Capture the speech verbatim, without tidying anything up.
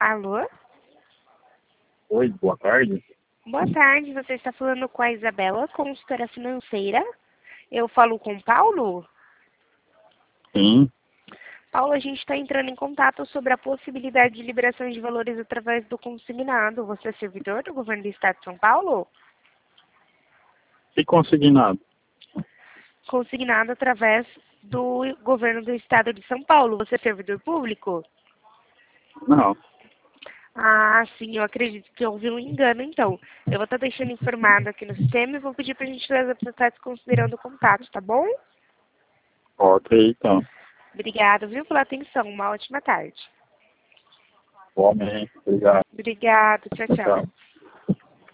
Alô? Oi, boa tarde. Boa tarde, você está falando com a Isabela, consultora financeira. Eu falo com o Paulo? Sim, Paulo, a gente está entrando em contato sobre a possibilidade de liberação de valores através do consignado. Você é servidor do governo do estado de São Paulo? e consignado? Consignado através do governo do estado de São Paulo. Você é servidor público? Não, Ah, sim, eu acredito que houve um engano, então. Eu vou estar deixando informado aqui no sistema e vou pedir para a gente trazer para estar desconsiderando o contato, tá bom? ok, então. Obrigada, viu, pela atenção. Uma ótima tarde. Igualmente, obrigado. Obrigada, tchau, tchau. Tchau.